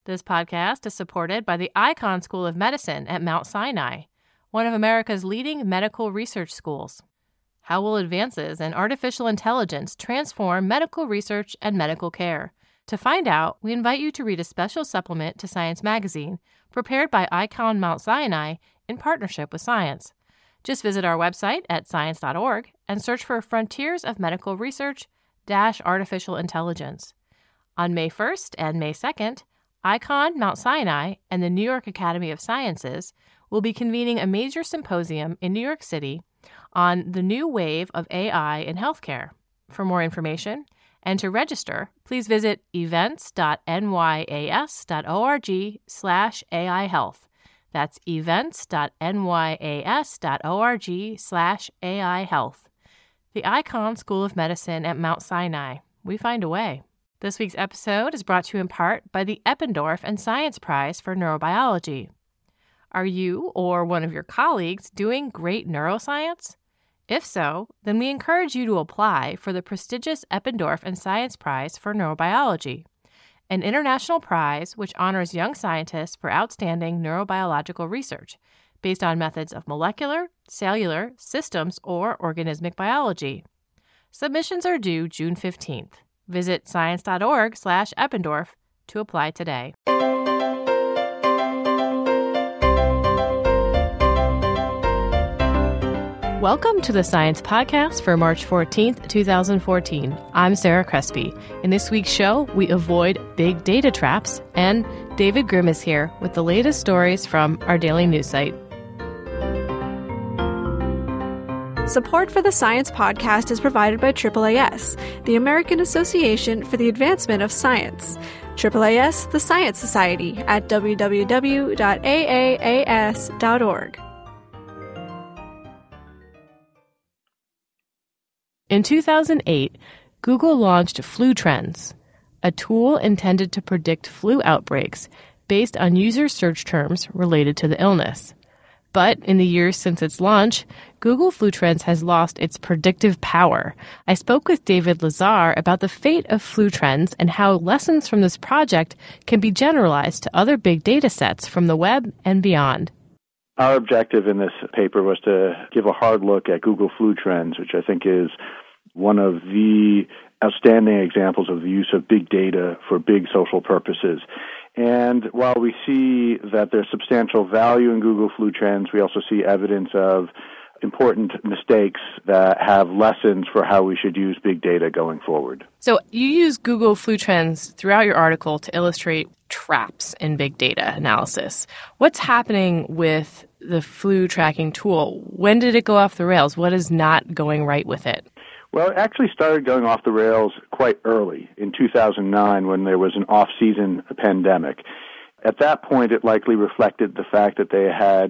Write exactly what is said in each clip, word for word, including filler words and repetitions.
This podcast is supported by the Icahn School of Medicine at Mount Sinai, one of America's leading medical research schools. How will advances in artificial intelligence transform medical research and medical care? To find out, we invite you to read a special supplement to Science Magazine, prepared by Icahn Mount Sinai in partnership with Science. Just visit our website at science dot org and search for Frontiers of Medical Research dash Artificial Intelligence. On May first and May second, Icahn Mount Sinai and the New York Academy of Sciences will be convening a major symposium in New York City on the new wave of A I in healthcare. For more information and to register, please visit events dot n y a s dot org slash A I health. That's events dot n y a s dot org slash A I health. The Icahn School of Medicine at Mount Sinai. We find a way. This week's episode is brought to you in part by the Eppendorf and Science Prize for Neurobiology. Are you or one of your colleagues doing great neuroscience? If so, then we encourage you to apply for the prestigious Eppendorf and Science Prize for Neurobiology, an international prize which honors young scientists for outstanding neurobiological research based on methods of molecular, cellular, systems, or organismic biology. Submissions are due June fifteenth. Visit science dot org slash Eppendorf to apply today. Welcome to the Science Podcast for March fourteenth, twenty fourteen. I'm Sarah Crespi. In this week's show, we avoid big data traps, and David Grimm is here with the latest stories from our daily news site. Support for the Science Podcast is provided by A A A S, the American Association for the Advancement of Science. A A A S, the Science Society, at w w w dot a a a s dot org. In two thousand eight, Google launched Flu Trends, a tool intended to predict flu outbreaks based on user search terms related to the illness. But in the years since its launch, Google Flu Trends has lost its predictive power. I spoke with David Lazar about the fate of Flu Trends and how lessons from this project can be generalized to other big data sets from the web and beyond. Our objective in this paper was to give a hard look at Google Flu Trends, which I think is one of the outstanding examples of the use of big data for big social purposes. And while we see that there's substantial value in Google Flu Trends, we also see evidence of important mistakes that have lessons for how we should use big data going forward. So you use Google Flu Trends throughout your article to illustrate traps in big data analysis. What's happening with the flu tracking tool? When did it go off the rails? What is not going right with it? Well, it actually started going off the rails quite early in two thousand nine when there was an off-season pandemic. At that point, it likely reflected the fact that they had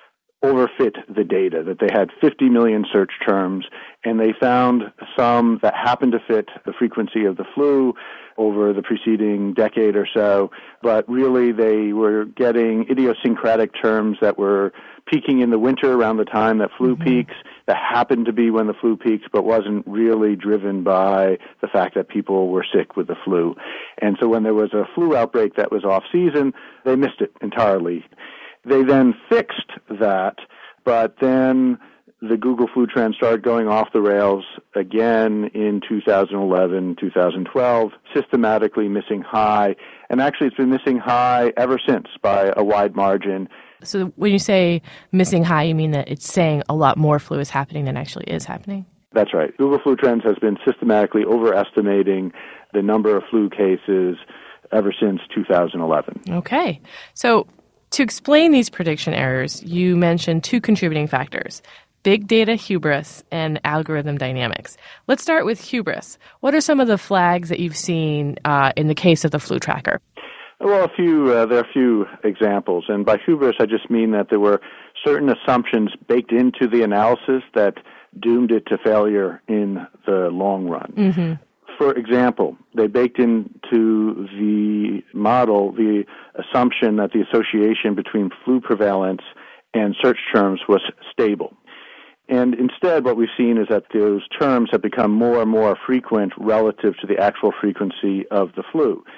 overfit the data, that they had fifty million search terms, and they found some that happened to fit the frequency of the flu over the preceding decade or so, but really they were getting idiosyncratic terms that were peaking in the winter around the time that flu mm-hmm. peaks, that happened to be when the flu peaks, but wasn't really driven by the fact that people were sick with the flu. And so when there was a flu outbreak that was off-season, they missed it entirely. They then fixed that, but then the Google Flu Trends started going off the rails again in two thousand eleven, two thousand twelve, systematically missing high. And actually it's been missing high ever since by a wide margin. So when you say missing high, you mean that it's saying a lot more flu is happening than actually is happening? That's right. Google Flu Trends has been systematically overestimating the number of flu cases ever since two thousand eleven. Okay. So to explain these prediction errors, you mentioned two contributing factors: big data hubris and algorithm dynamics. Let's start with hubris. What are some of the flags that you've seen uh, in the case of the flu tracker? Well, a few, uh, there are a few examples. And by hubris, I just mean that there were certain assumptions baked into the analysis that doomed it to failure in the long run. Mm-hmm. For example, they baked into the model the assumption that the association between flu prevalence and search terms was stable. And instead, what we've seen is that those terms have become more and more frequent relative to the actual frequency of the flu.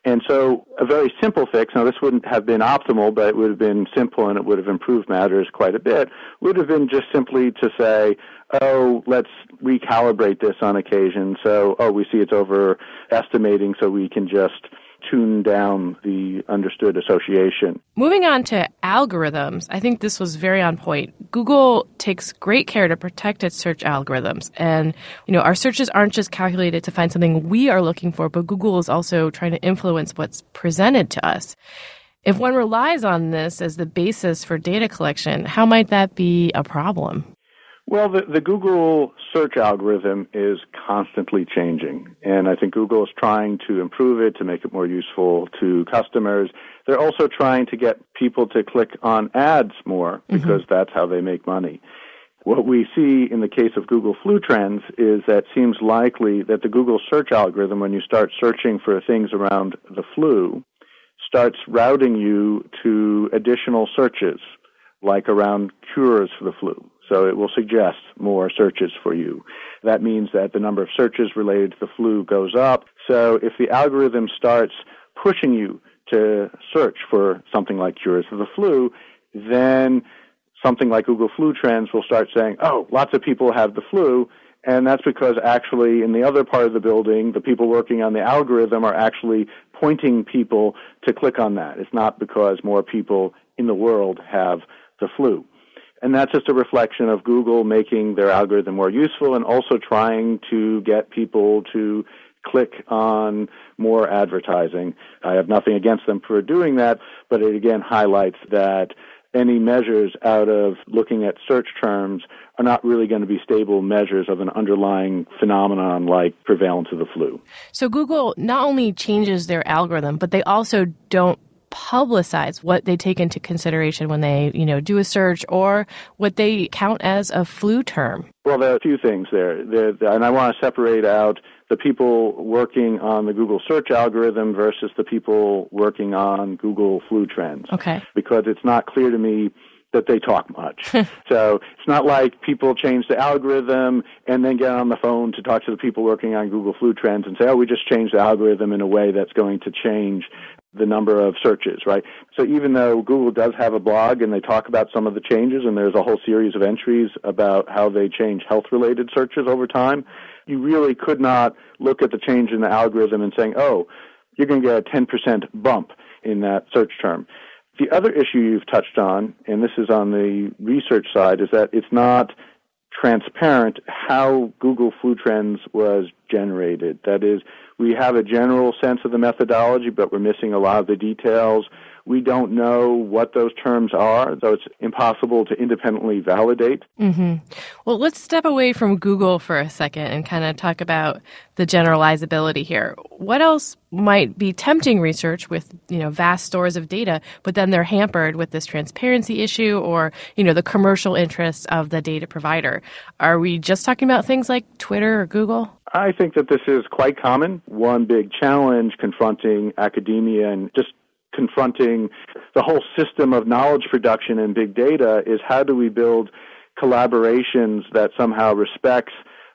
And so a very simple fix, now this wouldn't have been optimal, but it would have been simple and it would have improved matters quite a bit, would have been just simply to say, oh, let's recalibrate this on occasion. So, oh, we see it's overestimating, so we can just tune down the understood association. Moving on to algorithms, I think this was very on point. Google takes great care to protect its search algorithms. And, you know, our searches aren't just calculated to find something we are looking for, but Google is also trying to influence what's presented to us. If one relies on this as the basis for data collection, how might that be a problem? Well, the, the Google search algorithm is constantly changing, and I think Google is trying to improve it to make it more useful to customers. They're also trying to get people to click on ads more because mm-hmm. that's how they make money. What we see in the case of Google Flu Trends is that it seems likely that the Google search algorithm, when you start searching for things around the flu, starts routing you to additional searches, like around cures for the flu. So it will suggest more searches for you. That means that the number of searches related to the flu goes up. So if the algorithm starts pushing you to search for something like cures for the flu, then something like Google Flu Trends will start saying, oh, lots of people have the flu, and that's because actually in the other part of the building, the people working on the algorithm are actually pointing people to click on that. It's not because more people in the world have the flu. And that's just a reflection of Google making their algorithm more useful and also trying to get people to click on more advertising. I have nothing against them for doing that, but it again highlights that any measures out of looking at search terms are not really going to be stable measures of an underlying phenomenon like prevalence of the flu. So Google not only changes their algorithm, but they also don't publicize what they take into consideration when they, you know, do a search or what they count as a flu term. Well, there are a few things there. there and I want to separate out the people working on the Google search algorithm versus the people working on Google Flu Trends. Okay. Because it's not clear to me that they talk much. So it's not like people change the algorithm and then get on the phone to talk to the people working on Google Flu Trends and say, oh, we just changed the algorithm in a way that's going to change the number of searches, right? So even though Google does have a blog and they talk about some of the changes, and there's a whole series of entries about how they change health-related searches over time, you really could not look at the change in the algorithm and saying, oh, you're going to get a ten percent bump in that search term. The other issue you've touched on, and this is on the research side, is that it's not transparent how Google Flu Trends was generated. That is, we have a general sense of the methodology, but we're missing a lot of the details. We don't know what those terms are, so it's impossible to independently validate. Mm-hmm. Well, let's step away from Google for a second and kind of talk about the generalizability here. What else might be tempting research with, you know, vast stores of data, but then they're hampered with this transparency issue or, you know, the commercial interests of the data provider? Are we just talking about things like Twitter or Google? I think that this is quite common. One big challenge confronting academia and just confronting the whole system of knowledge production and big data is how do we build collaborations that somehow respects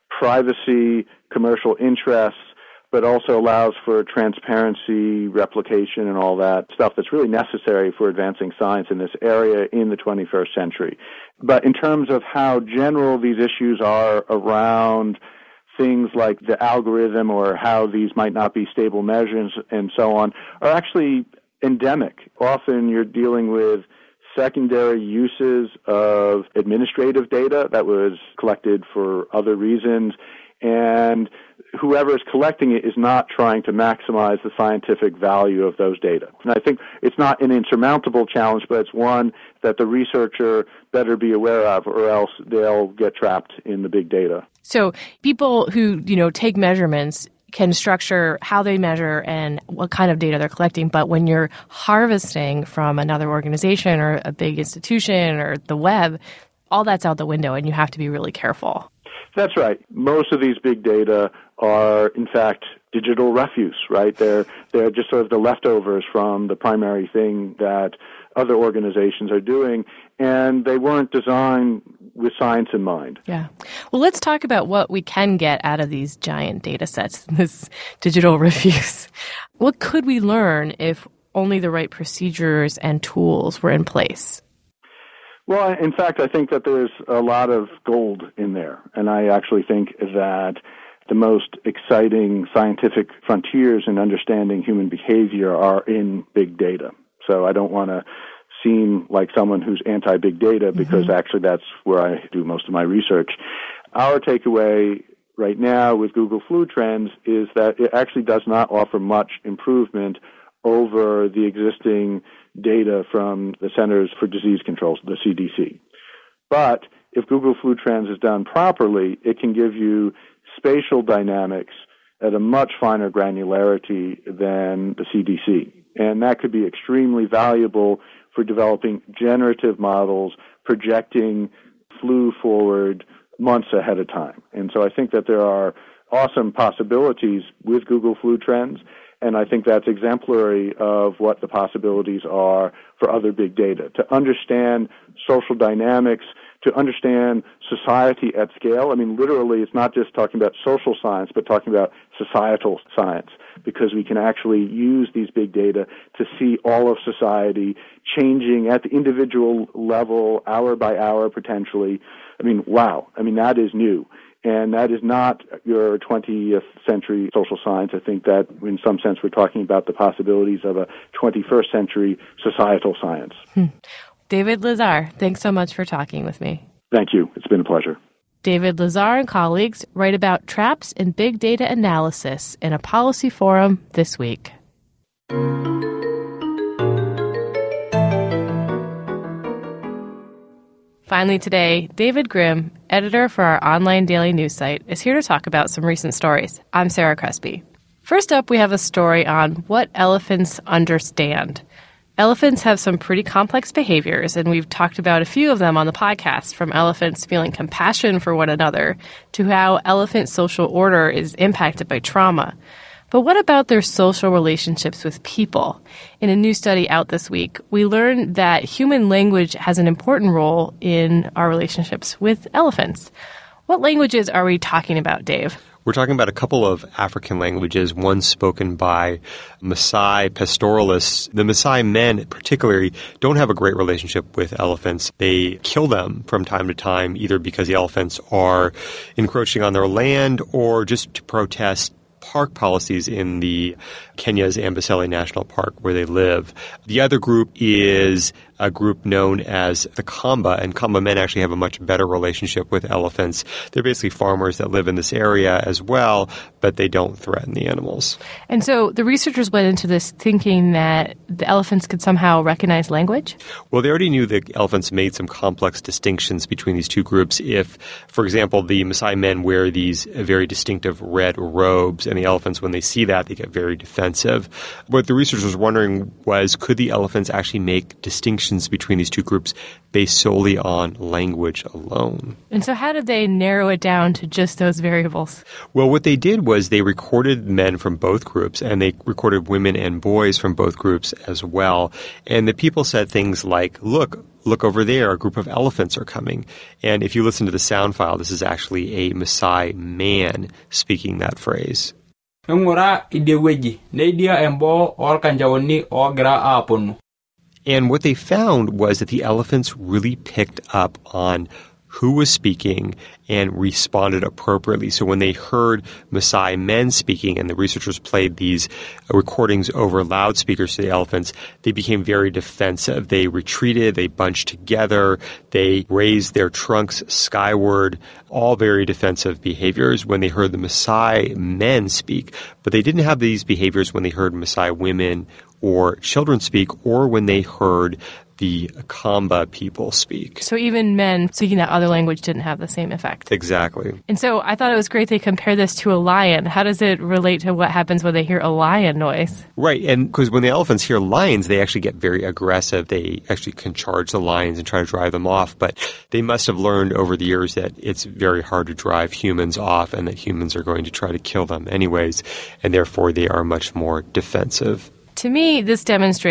privacy, commercial interests, but also allows for transparency, replication, and all that stuff that's really necessary for advancing science in this area in the twenty-first century. But in terms of how general these issues are around things like the algorithm or how these might not be stable measures and so on are actually endemic. Often you're dealing with secondary uses of administrative data that was collected for other reasons, and whoever is collecting it is not trying to maximize the scientific value of those data. And I think it's not an insurmountable challenge, but it's one that the researcher better be aware of, or else they'll get trapped in the big data. So people who, you know, take measurements can structure how they measure and what kind of data they're collecting. But when you're harvesting from another organization or a big institution or the web, all that's out the window and you have to be really careful. That's right. Most of these big data are, in fact, digital refuse, right? They're, they're just sort of the leftovers from the primary thing that other organizations are doing. And they weren't designed with science in mind. Yeah. Well, let's talk about what we can get out of these giant data sets, this digital reviews. What could we learn if only the right procedures and tools were in place? Well, in fact, I think that there's a lot of gold in there. And I actually think that the most exciting scientific frontiers in understanding human behavior are in big data. So I don't want to seem like someone who's anti-big data because mm-hmm. actually that's where I do most of my research. Our takeaway right now with Google Flu Trends is that it actually does not offer much improvement over the existing data from the Centers for Disease Control, the C D C. But if Google Flu Trends is done properly, it can give you spatial dynamics at a much finer granularity than the C D C. And that could be extremely valuable for developing generative models, projecting flu forward months ahead of time. And so I think that there are awesome possibilities with Google Flu Trends, and I think that's exemplary of what the possibilities are for other big data. To understand social dynamics, to understand society at scale. I mean, literally, it's not just talking about social science, but talking about societal science, because we can actually use these big data to see all of society changing at the individual level, hour by hour, potentially. I mean, wow. I mean, that is new. And that is not your twentieth century social science. I think that in some sense we're talking about the possibilities of a twenty-first century societal science. Hmm. David Lazar, thanks so much for talking with me. Thank you. It's been a pleasure. David Lazar and colleagues write about traps in big data analysis in a policy forum this week. Finally today, David Grimm, editor for our online daily news site, is here to talk about some recent stories. I'm Sarah Crespi. First up, we have a story on what elephants understand. Elephants have some pretty complex behaviors, and we've talked about a few of them on the podcast, from elephants feeling compassion for one another to how elephant social order is impacted by trauma. But what about their social relationships with people? In a new study out this week, we learned that human language has an important role in our relationships with elephants. What languages are we talking about, Dave? We're talking about a couple of African languages, one spoken by Maasai pastoralists. The Maasai men particularly don't have a great relationship with elephants. They kill them from time to time, either because the elephants are encroaching on their land or just to protest park policies in the Kenya's Amboseli National Park where they live. The other group is a group known as the Kamba, and Kamba men actually have a much better relationship with elephants. They're basically farmers that live in this area as well, but they don't threaten the animals. And so the researchers went into this thinking that the elephants could somehow recognize language? Well, they already knew that elephants made some complex distinctions between these two groups. If, for example, the Maasai men wear these very distinctive red robes, and the elephants, when they see that, they get very defensive. What the researchers were wondering was, could the elephants actually make distinctions between these two groups based solely on language alone? And so how did they narrow it down to just those variables? Well, what they did was they recorded men from both groups, and they recorded women and boys from both groups as well. And the people said things like, look, look over there, a group of elephants are coming. And if you listen to the sound file, this is actually a Maasai man speaking that phrase. And what they found was that the elephants really picked up on who was speaking and responded appropriately. So when they heard Maasai men speaking, and the researchers played these recordings over loudspeakers to the elephants, they became very defensive. They retreated, they bunched together, they raised their trunks skyward, all very defensive behaviors when they heard the Maasai men speak. But they didn't have these behaviors when they heard Maasai women or children speak, or when they heard the Kamba people speak. So even men speaking that other language didn't have the same effect. Exactly. And so I thought it was great they compared this to a lion. How does it relate to what happens when they hear a lion noise? Right, and because when the elephants hear lions, they actually get very aggressive. They actually can charge the lions and try to drive them off. But they must have learned over the years that it's very hard to drive humans off, and that humans are going to try to kill them anyways, and therefore they are much more defensive. To me, this demonstrates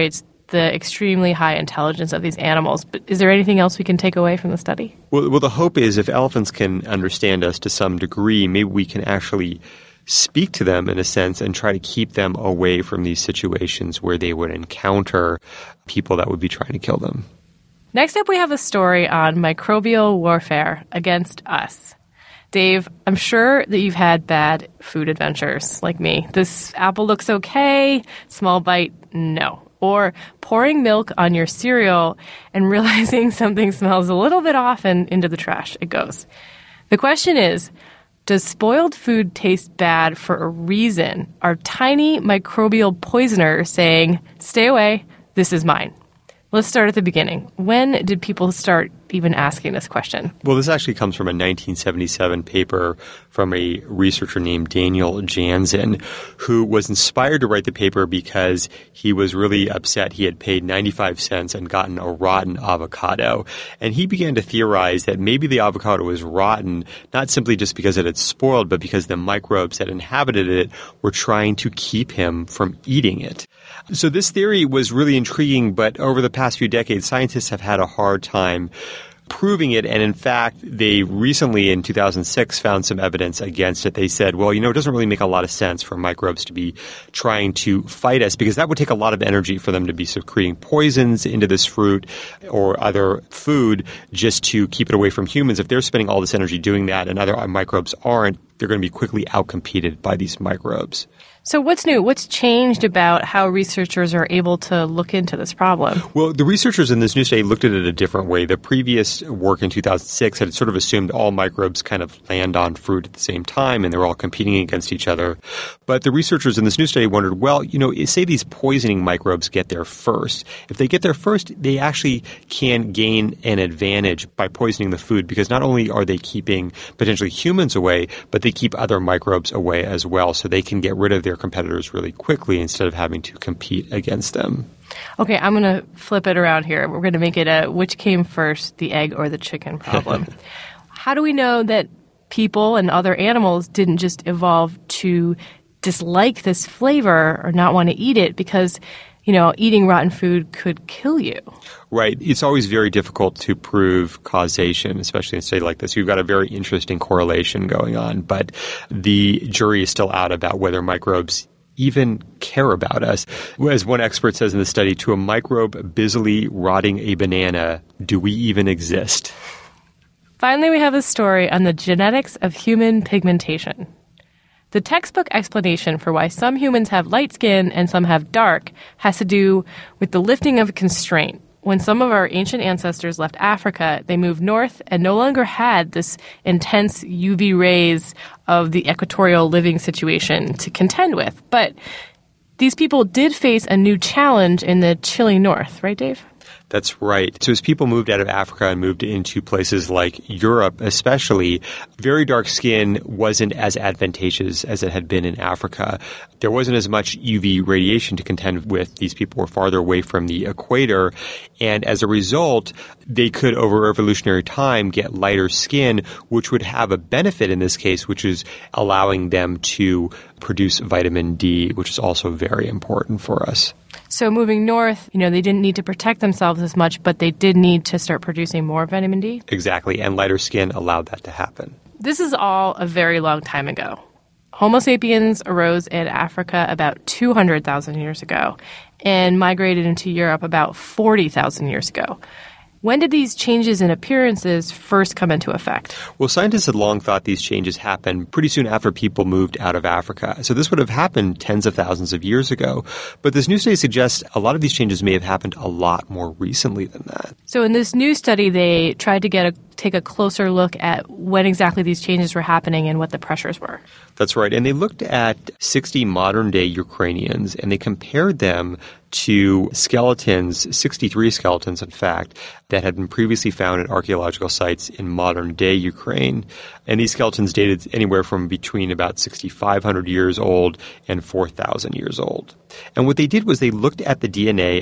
the extremely high intelligence of these animals. But is there anything else we can take away from the study? Well, well, the hope is if elephants can understand us to some degree, maybe we can actually speak to them in a sense and try to keep them away from these situations where they would encounter people that would be trying to kill them. Next up, we have a story on microbial warfare against us. Dave, I'm sure that you've had bad food adventures like me. This apple looks okay, small bite, no. Or pouring milk on your cereal and realizing something smells a little bit off and into the trash it goes. The question is, does spoiled food taste bad for a reason? Are tiny microbial poisoners saying, stay away, this is mine? Let's start at the beginning. When did people start even asking this question? Well, this actually comes from a nineteen seventy-seven paper from a researcher named Daniel Jansen, who was inspired to write the paper because he was really upset. He had paid ninety-five cents and gotten a rotten avocado. And he began to theorize that maybe the avocado was rotten, not simply just because it had spoiled, but because the microbes that inhabited it were trying to keep him from eating it. So this theory was really intriguing, but over the past few decades, scientists have had a hard time proving it. And in fact, they recently in two thousand six found some evidence against it. They said, well, you know, it doesn't really make a lot of sense for microbes to be trying to fight us because that would take a lot of energy for them to be secreting poisons into this fruit or other food just to keep it away from humans. If they're spending all this energy doing that and other microbes aren't, they're going to be quickly outcompeted by these microbes. So what's new? What's changed about how researchers are able to look into this problem? Well, the researchers in this new study looked at it a different way. The previous work in two thousand six had sort of assumed all microbes kind of land on fruit at the same time and they're all competing against each other. But the researchers in this new study wondered, well, you know, say these poisoning microbes get there first. If they get there first, they actually can gain an advantage by poisoning the food because not only are they keeping potentially humans away, but they keep other microbes away as well. So they can get rid of their competitors really quickly instead of having to compete against them. Okay, I'm going to flip it around here. We're going to make it a which came first, the egg or the chicken problem. How do we know that people and other animals didn't just evolve to dislike this flavor or not want to eat it because, you know, eating rotten food could kill you? Right. It's always very difficult to prove causation, especially in a study like this. You've got a very interesting correlation going on, but the jury is still out about whether microbes even care about us. As one expert says in the study, to a microbe busily rotting a banana, do we even exist? Finally, we have a story on the genetics of human pigmentation. The textbook explanation for why some humans have light skin and some have dark has to do with the lifting of a constraint. When some of our ancient ancestors left Africa, they moved north and no longer had this intense U V rays of the equatorial living situation to contend with. But these people did face a new challenge in the chilly north, right, Dave? That's right. So as people moved out of Africa and moved into places like Europe especially, very dark skin wasn't as advantageous as it had been in Africa. There wasn't as much U V radiation to contend with. These people were farther away from the equator. And as a result, they could, over evolutionary time, get lighter skin, which would have a benefit in this case, which is allowing them to produce vitamin D, which is also very important for us. So moving north, you know, they didn't need to protect themselves as much, but they did need to start producing more vitamin D? Exactly, and lighter skin allowed that to happen. This is all a very long time ago. Homo sapiens arose in Africa about two hundred thousand years ago and migrated into Europe about forty thousand years ago. When did these changes in appearances first come into effect? Well, scientists had long thought these changes happened pretty soon after people moved out of Africa. So this would have happened tens of thousands of years ago. But this new study suggests a lot of these changes may have happened a lot more recently than that. So in this new study, they tried to get a take a closer look at when exactly these changes were happening and what the pressures were. That's right. And they looked at sixty modern-day Ukrainians, and they compared them to skeletons, sixty-three skeletons, in fact, that had been previously found at archaeological sites in modern-day Ukraine. And these skeletons dated anywhere from between about sixty-five hundred years old and four thousand years old. And what they did was they looked at the D N A of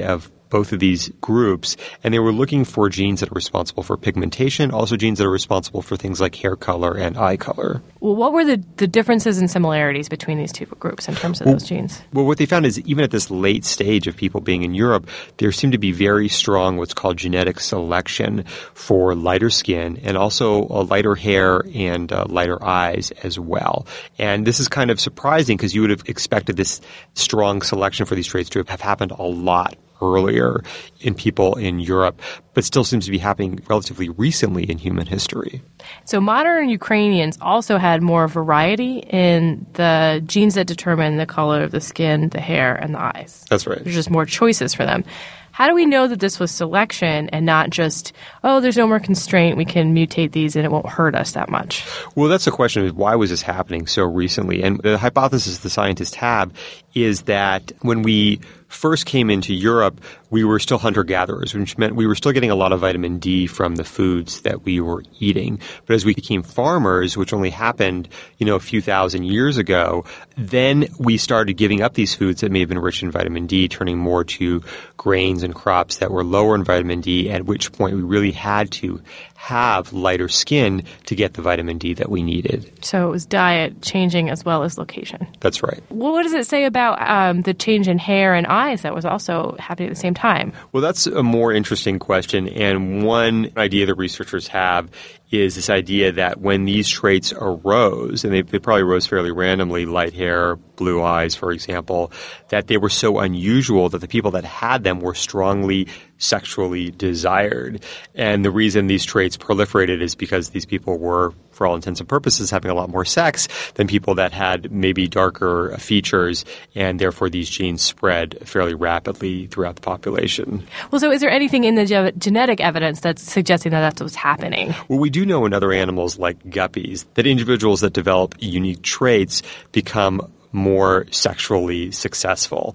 both of these groups, and they were looking for genes that are responsible for pigmentation, also genes that are responsible for things like hair color and eye color. Well, what were the, the differences and similarities between these two groups in terms of well, those genes? Well, what they found is even at this late stage of people being in Europe, there seemed to be very strong what's called genetic selection for lighter skin and also uh, lighter hair and uh, lighter eyes as well. And this is kind of surprising because you would have expected this strong selection for these traits to have happened a lot earlier in people in Europe, but still seems to be happening relatively recently in human history. So modern Ukrainians also had more variety in the genes that determine the color of the skin, the hair, and the eyes. That's right. There's just more choices for them. How do we know that this was selection and not just, oh, there's no more constraint, we can mutate these and it won't hurt us that much? Well, that's the question of why was this happening so recently? And the hypothesis the scientists have is that when we first came into Europe, we were still hunter-gatherers, which meant we were still getting a lot of vitamin D from the foods that we were eating. But as we became farmers, which only happened, you know, a few thousand years ago, then we started giving up these foods that may have been rich in vitamin D, turning more to grains and crops that were lower in vitamin D, at which point we really had to have lighter skin to get the vitamin D that we needed. So it was diet changing as well as location. That's right. Well, what does it say about um, the change in hair and eyes that was also happening at the same time? Well, that's a more interesting question. And one idea that researchers have is this idea that when these traits arose, and they, they probably arose fairly randomly, light hair, blue eyes, for example, that they were so unusual that the people that had them were strongly sexually desired. And the reason these traits proliferated is because these people were, for all intents and purposes, having a lot more sex than people that had maybe darker features, and therefore these genes spread fairly rapidly throughout the population. Well, so is there anything in the ge- genetic evidence that's suggesting that that's what's happening? Well, we do know in other animals like guppies that individuals that develop unique traits become more sexually successful.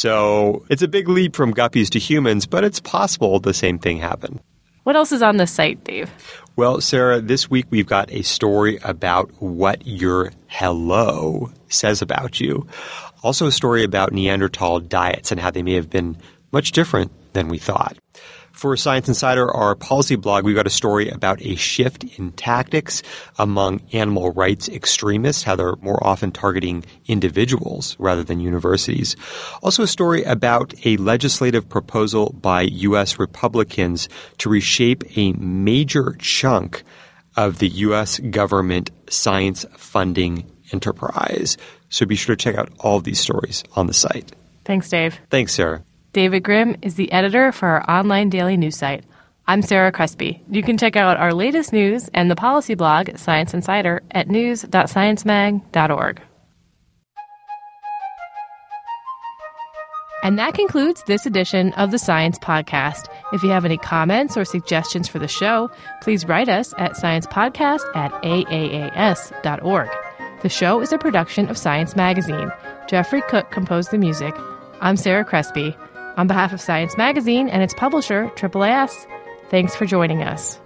So it's a big leap from guppies to humans, but it's possible the same thing happened. What else is on the site, Dave? Well, Sarah, this week we've got a story about what your hello says about you. Also a story about Neanderthal diets and how they may have been much different than we thought. For Science Insider, our policy blog, we've got a story about a shift in tactics among animal rights extremists, how they're more often targeting individuals rather than universities. Also a story about a legislative proposal by U S Republicans to reshape a major chunk of the U S government science funding enterprise. So be sure to check out all of these stories on the site. Thanks, Dave. Thanks, Sarah. David Grimm is the editor for our online daily news site. I'm Sarah Crespi. You can check out our latest news and the policy blog, Science Insider, at news dot science mag dot org. And that concludes this edition of the Science Podcast. If you have any comments or suggestions for the show, please write us at sciencepodcast at A A A S dot org. The show is a production of Science Magazine. Jeffrey Cook composed the music. I'm Sarah Crespi. On behalf of Science Magazine and its publisher, Triple A S, thanks for joining us.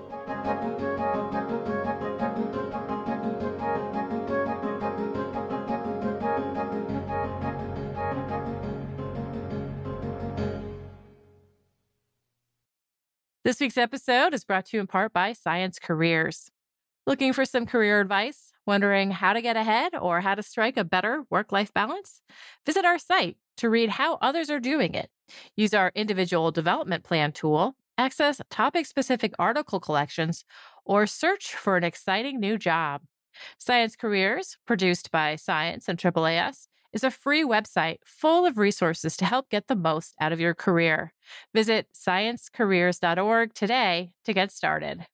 This week's episode is brought to you in part by Science Careers. Looking for some career advice? Wondering how to get ahead or how to strike a better work-life balance? Visit our site to read how others are doing it. Use our individual development plan tool, access topic-specific article collections, or search for an exciting new job. Science Careers, produced by Science and Triple A S, is a free website full of resources to help get the most out of your career. Visit science careers dot org today to get started.